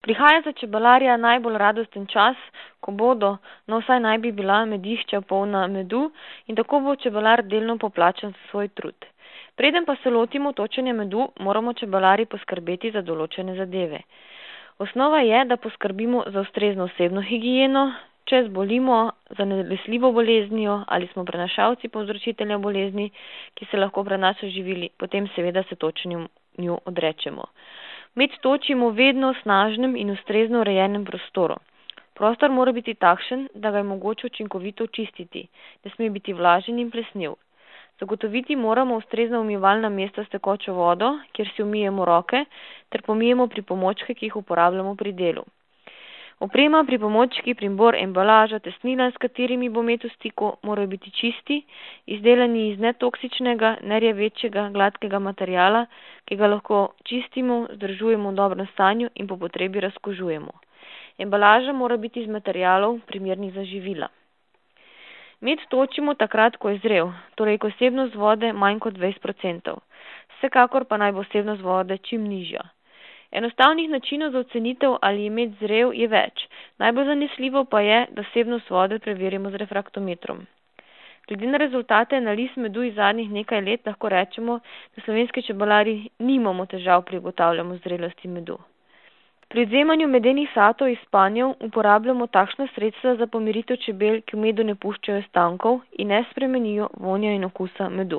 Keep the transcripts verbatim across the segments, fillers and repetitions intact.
Prihaja za čebelarja najbolj radosten čas, ko bodo, no vsaj naj bi bila medišča polna medu in tako bo čebelar delno poplačan za svoj trud. Preden pa se lotimo točenja medu, moramo čebelarji poskrbeti za določene zadeve. Osnova je, da poskrbimo za ustrezno osebno higieno, če zbolimo za nalezljivo boleznijo ali smo prenašalci povzročitelja bolezni, ki se lahko prenaša z živili, potem seveda se točenju nju odrečemo. Med točimo vedno v snažnem in ustrezno urejenem prostoru. Prostor mora biti takšen, da ga je mogoče učinkovito očistiti, ne sme biti vlažen in plesniv. Zagotoviti moramo ustrezna umivalna mesta s tekočo vodo, kjer si umijemo roke, ter pomijemo pripomočke, ki jih uporabljamo pri delu. Oprema, pripomočki, pribor, embalaža, tesnila, s katerimi bo med v stiku, morajo biti čisti, izdelani iz netoksičnega, nerjavečega, gladkega materiala, ki ga lahko čistimo, zdržujemo v dobrem stanju in po potrebi razkožujemo. Embalaža mora biti iz materialov, primernih za živila. Med točimo takrat, ko je zrel, torej ko je vsebnost vode manj kot dvajset procentov. Vsekakor pa naj bo vsebnost vode čim nižja. Enostavnih načinov za ocenitev, ali je med zrel, je več. Najbolj zanesljivo pa je, da vsebnost vode preverimo z refraktometrom. Glede na rezultate analiz medu iz zadnjih nekaj let lahko rečemo, da slovenski čebelarji nimamo težav pri ugotavljanju zrelosti medu. Pri odvzemanju medenih satov iz panjev uporabljamo takšna sredstva za pomiritev čebel, ki v medu ne puščajo stankov in ne spremenijo vonja in okusa medu.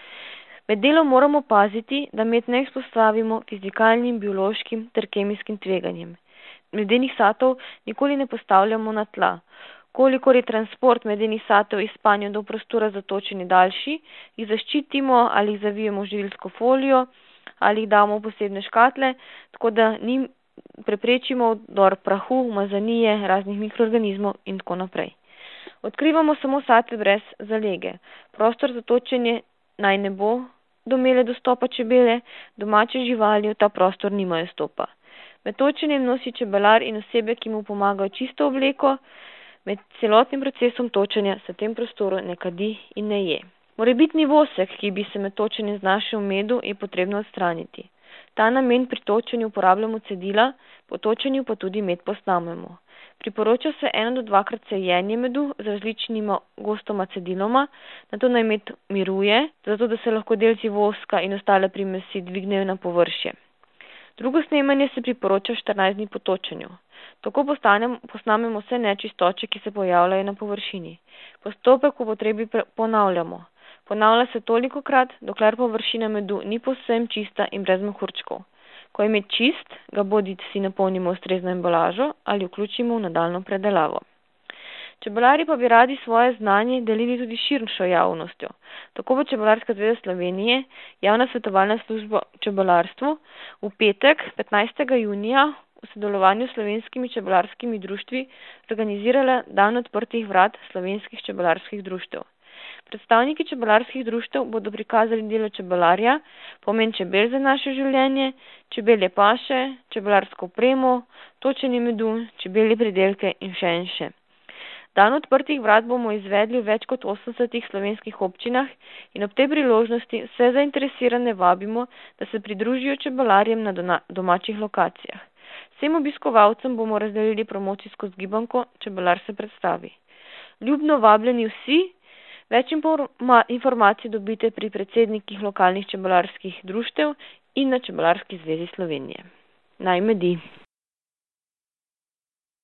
Med delom moramo paziti, da med ne izpostavimo fizikalnim, biološkim ter kemijskim tveganjem. Medenih satov nikoli ne postavljamo na tla. Kolikor je transport medenih satov iz panja do prostora za točenje daljši, jih zaščitimo ali jih zavijemo v živilsko folijo ali jih damo v posebne škatle, tako da njim preprečimo vdor prahu, umazanije, raznih mikroorganizmov in tako naprej. Odkrivamo samo satve brez zalege. Prostor za točenje naj ne bo do mele dostopa čebele, domače živali v ta prostor nimajo stopa. Med točenjem nosi čebelar in osebe, ki mu pomagajo, čisto obleko, med celotnim procesom točenja se v tem prostoru ne kadi in ne je. Morebitni vosek, ki bi se med točenjem znašel v medu, je potrebno odstraniti. Ta namen pri točenju uporabljamo cedila, po točenju pa tudi med posnamemo. Priporoča se eno do dvakrat cejenje medu z različnima gostoma cediloma, nato naj med miruje, zato da se lahko delci voska in ostale primesi dvignejo na površje. Drugo snemanje se priporoča štirinajst dni po točenju. Tako posnamemo vse nečistoče, ki se pojavljajo na površini. Postopek po potrebi ponavljamo. Ponavlja se tolikokrat, dokler površina medu ni povsem čista in brez mehurčkov. Ko je med čist, ga bodi si napolnimo ustrezno embalažo ali vključimo v nadaljnjo predelavo. Čebelarji pa bi radi svoje znanje delili tudi širšo javnostjo. Tako bo Čebelarska zveza Slovenije, javna svetovalna služba v čebelarstvu, v petek, petnajstega junija, v sodelovanju s slovenskimi čebelarskimi društvi organizirala dan odprtih vrat slovenskih čebelarskih društev. Predstavniki čebelarskih društev bodo prikazali delo čebelarja, pomen čebel za naše življenje, čebelje paše, čebelarsko opremo, točenje medu, čebelje pridelke in še in še. Dan odprtih vrat bomo izvedli v več kot osemdesetih slovenskih občinah in ob tej priložnosti vse zainteresirane vabimo, da se pridružijo čebelarjem na domačih lokacijah. Vsem obiskovalcem bomo razdelili promocijsko zgibanko Čebelar se predstavi. Ljubno vabljeni vsi. Več informacij dobite pri predsednikih lokalnih čebelarskih društev in na Čebelarski zvezi Slovenije. Naj medi!